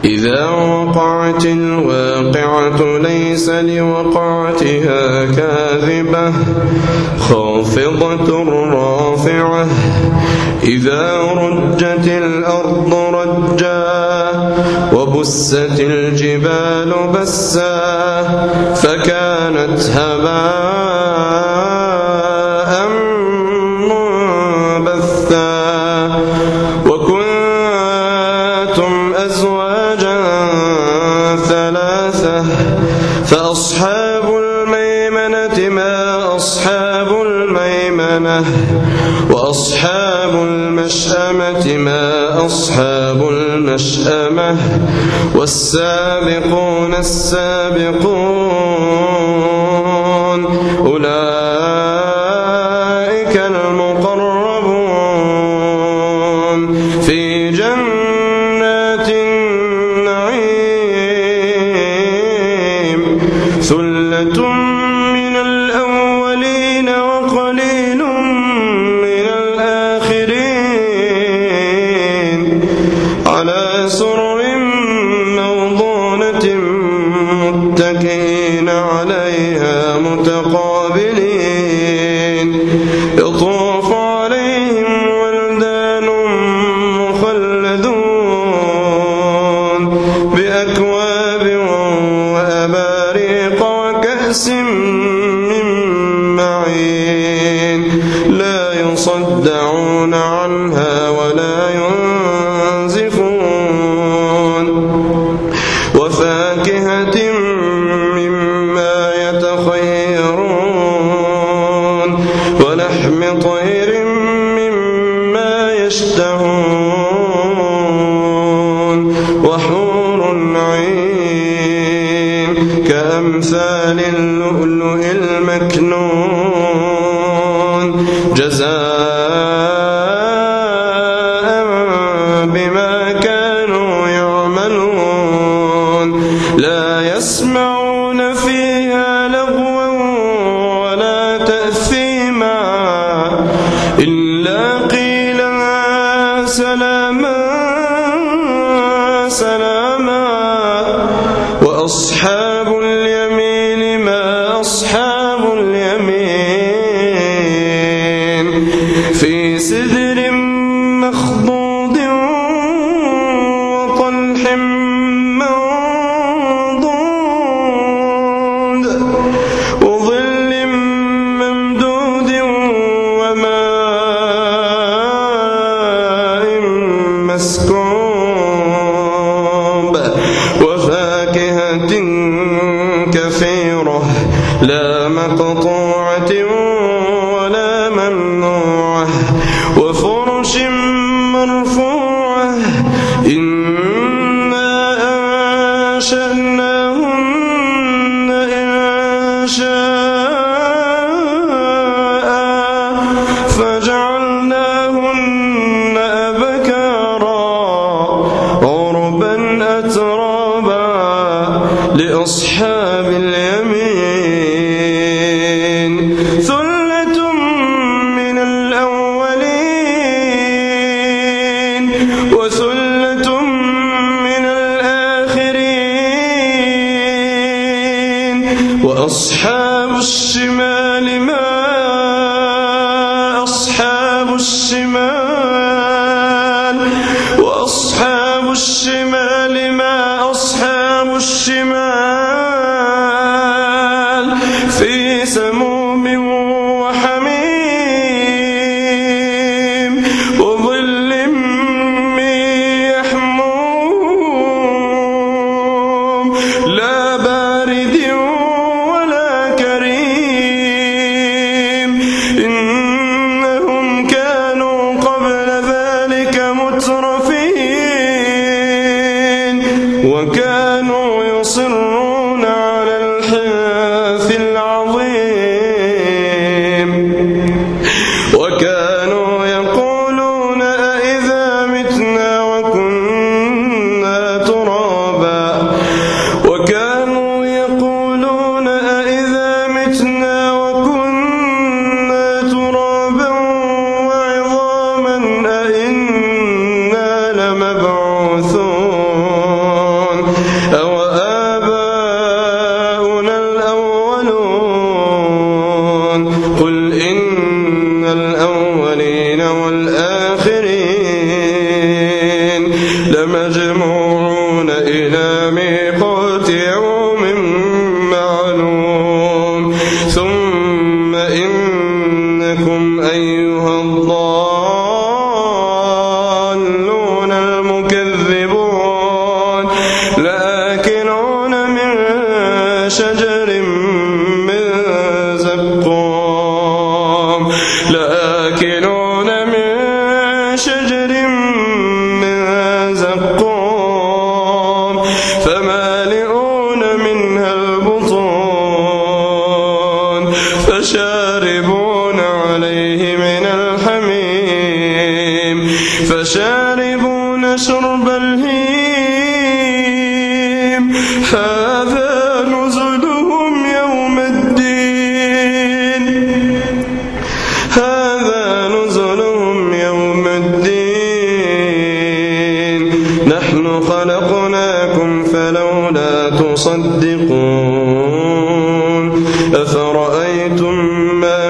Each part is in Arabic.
إذا وقعت الواقعة ليس لوقعتها كاذبة خافضة رافعة إذا رجت الأرض رجا وبست الجبال بسا فكانت هباء منبثا وكنتم أزواجا ثلاثة فأصحاب الميمنة ما أصحاب الميمنة وأصحاب المشأمة ما أصحاب المشأمة والسابقون السابقون أولئك المقربون في جنات النعيم ثلة من الأولين وقليل من الآخرين على سرر موضونة متكئين عليها متقابلين يطوف عليهم ولدان مخلدون بأكواب وأباريق وكأس من معين لا يصدعون عنها ولا ينزفون وفاكهة مما يتخيرون ولحم طير مما يشتهون وحور عين كأمثال اللؤلؤ المكنون جزاء بما كانوا يعملون لا يسمعون فيها لغوا ولا تأثيما إلا قيلا سلاما سلاما وأصحاب اليمين ما أصحاب اليمين في سدر مخضود وطلح منضود وظل ممدود وماء مسكوب وفاكهة كثيرة لا مقطوعة ولا ممنوعة وفرش مرفوعة إنا أنشأناهن إنشاء فجعلناهن أبكارا عربا أترابا لأصحاب اليمين ثلة من الأولين وثلة من الآخرين وأصحاب الشمال ما أصحاب الشمال وأصحاب الشمال ما أصحاب الشمال في سموم وحميم وظل من يحموم لا بارد ولا كريم إنهم كانوا قبل ذلك مترفين وكانوا يصرون على الحنث العظيم وكانوا يقولون أئذا متنا وكنا ترابا وكانوا يقولون أئذا متنا وكنا ترابا وعظاما أئنا لمبعوثون أوآباؤنا الأولون قل إن الأولين والآخرين لمجموعون إلى ميقات يوم معلوم ثم إنكم أيها الضالون المكذبون لآكلون من شجر من زقوم فمالئون منها البطون فشاربون عليه من الحميم فشاربون شرب الهيم هذا نزلهم يوم الدين نحن خلقناكم فلولا تصدقون أفرأيتم ما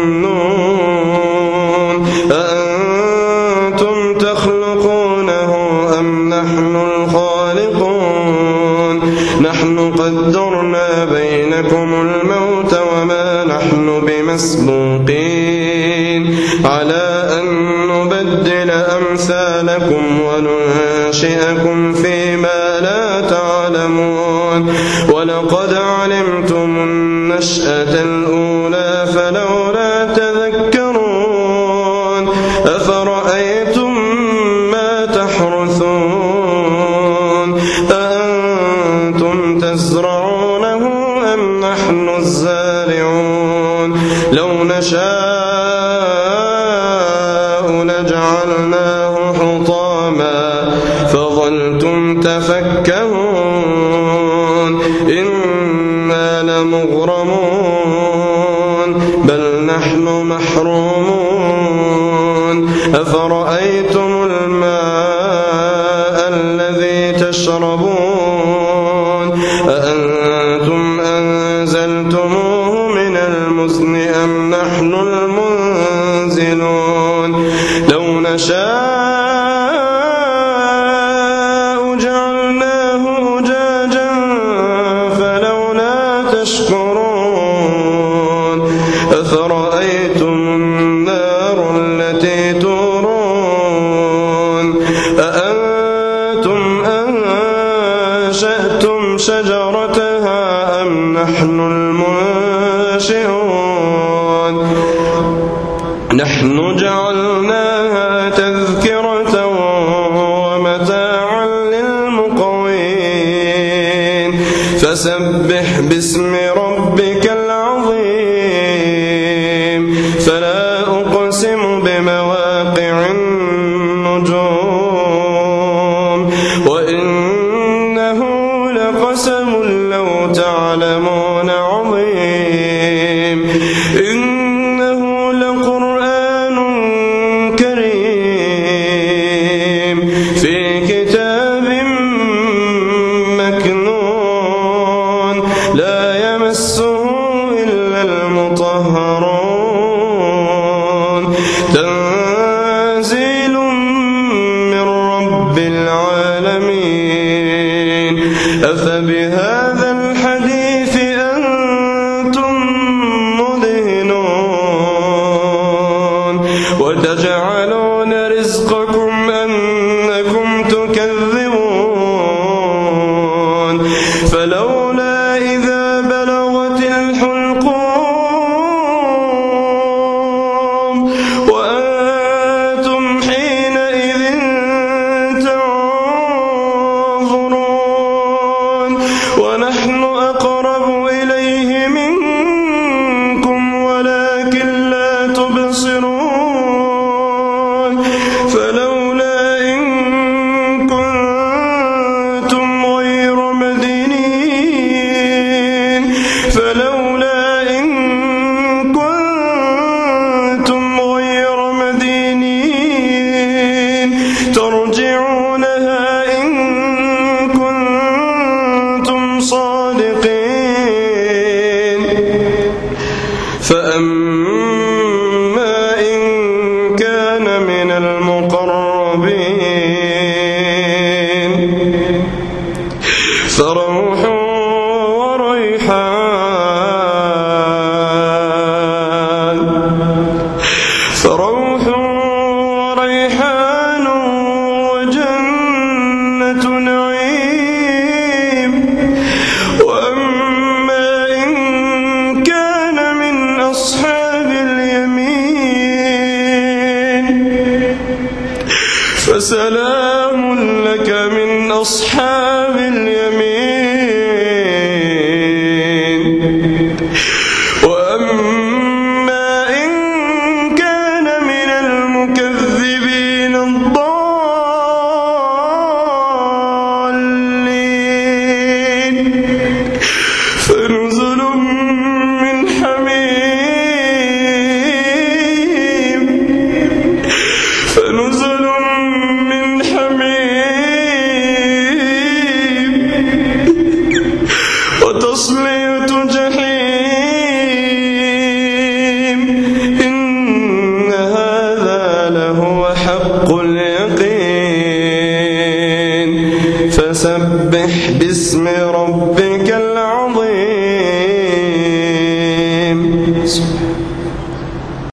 تمنون أأنتم تخلقونه أم نحن الخالقون نحن قدرنا بينكم الموت وما نحن بمسبوقين على أن نبدل أمثالكم وننشئكم فيما لا تعلمون ولقد علمتم النشأة الأولى فلولا تذكرون أفرأيتم ما تحرثون أأنتم تزرعونه أم نحن الزارعون لو نشاء لجعلناه حطاما فظلتم تفكهون إنا لمغرمون بل نحن محرومون أفرأيتم الماء الذي تشربون أأنتم أنزلتموه من المزن أم نحن المنزلون لو نشاء جعلناه أجاجا فلولا تشكرون أفرأيتم النار التي تورون أأنتم أنشأتم شجرتها أم نحن المنشئون نحن جعلناها تذكرة ومتاعا للمقوين فسبح باسم ربك العظيم فلا أقسم بمواقع النجوم وإنه لقسم لو تعلمون عظيم إنه لقرآن كريم في كتاب مكنون لا يمسه إلا المطهرون تنزيل من رب العالمين أفبهذا الحديث أنتم مدهنون وتجعلون رزقكم أنكم تكذبون فلولا إذا بلغت الحلقوم وأنتم حينئذ تنظرون ونحن أقرب إليه منكم ولكن لا تبصرون فلولا إن كنتم غير مدينين ترجعونها إن فأما إن كان من المقربين فروح وريحان وجنة نعيم. وأما إن كان من أصحاب اليمين فسلام لك من أصحاب اليمين. وأما إن كان من المكذبين الضالين فنزل من حميم وتصلية جحيم. إن هذا لهو حق اليقين. فسبح باسم ربك